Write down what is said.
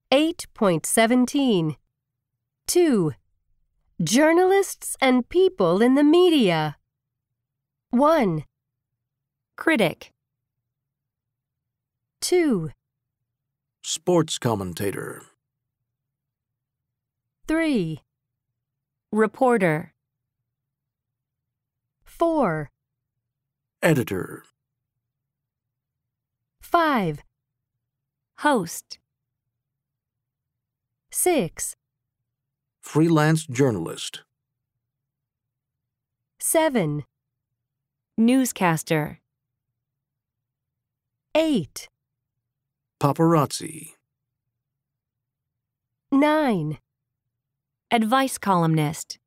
8.17. 2. Journalists and people in the media. 1, Critic. 2, Sports commentator. 3, Reporter. 4, Editor. 5, Host. 6, Freelance journalist. 7, Newscaster. 8, Paparazzi. 9, Advice columnist.